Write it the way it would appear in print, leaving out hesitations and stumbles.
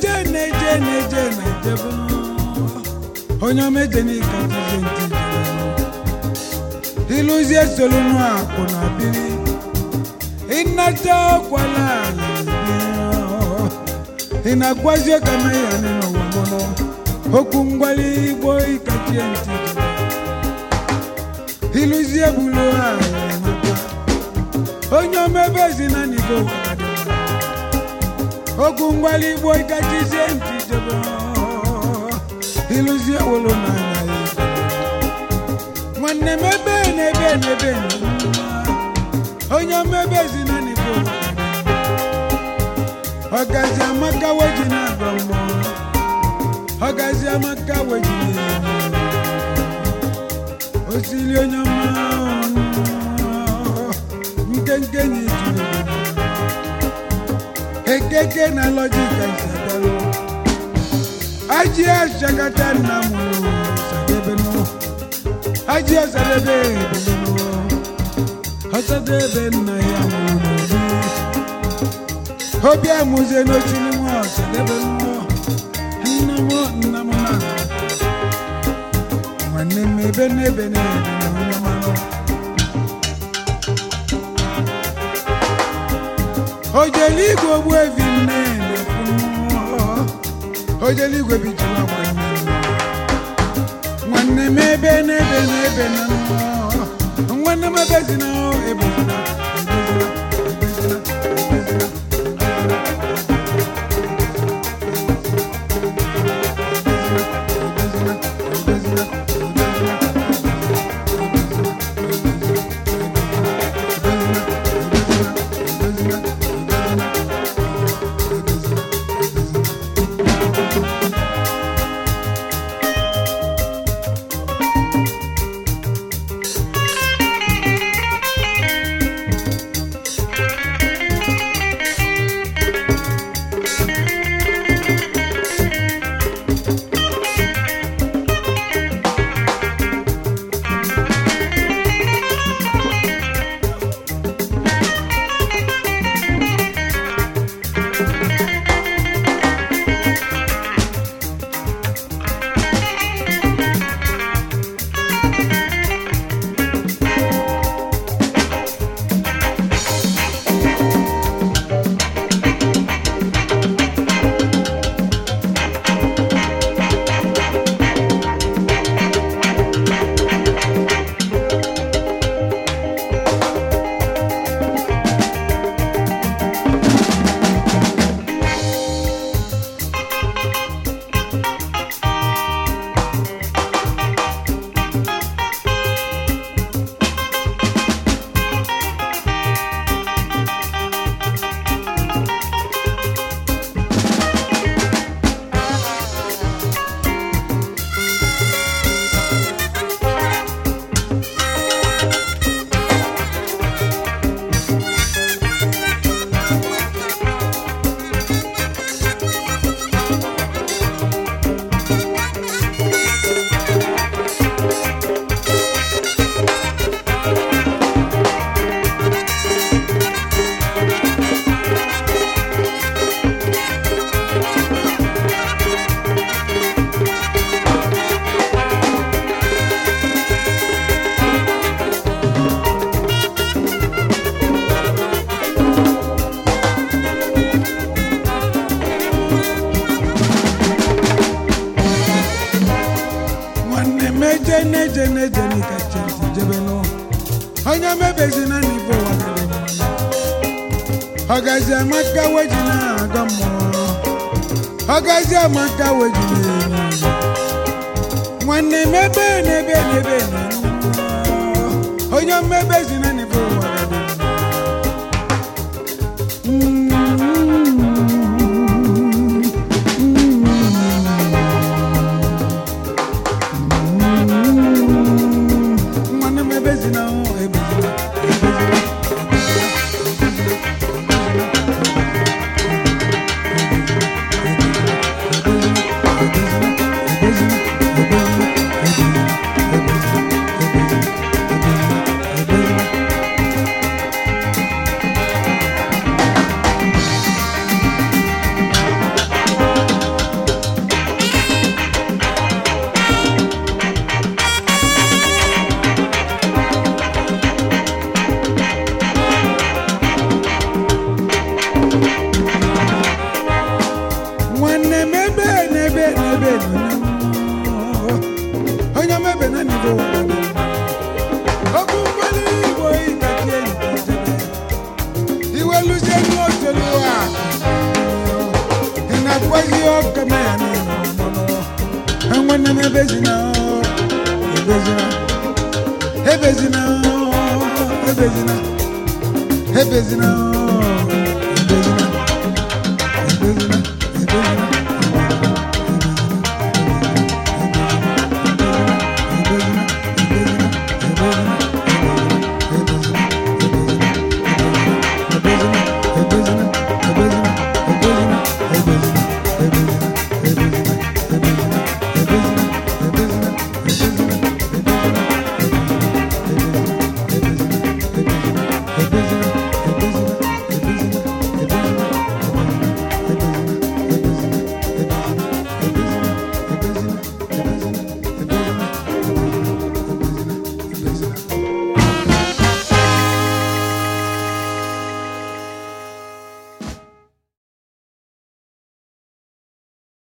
Onye mejeni katizenti iluzie solunu akuna biri inata kwala inakwaje kama yani no wamono okungwali boy katienti iluzie bulua onye mebezi na nigo okungwali boy katienti iluzie wolo na mwanne mebe onye mebezi na nibo Ogazi amaka wejina gomo Ogazi amaka wejina Osili onyama Mkenkenyi jino Ekeke na lojika isabalo Ajia shakata na mulu Sadebeno Ajia sadebe beno Hasadebe na ya mulu Hobi amuze no chini mo sadebe mo Namo na Mwane mebe na mano Ojeli go bwe vinne Ojeli go bijuma mwane Mwane mebe na Mwane mebe zina ebezina Jene kachenti jebeno Onya mebezi na nibo wakademo Ogazi amaka wejina gamo Ogazi amaka wejina Mwane mebe Onya mebezi na nibo wakademo nwanne m ebe n'ebe n'ebe onye mebe na nivo okwu mgbali igbo ikeke iwe luzie n'otelu a ị na-akwazi ọka m ya n'ụlọ nwanne m ebezina ebezina ebezina ebezina ebezina ebezina ebezina ebezina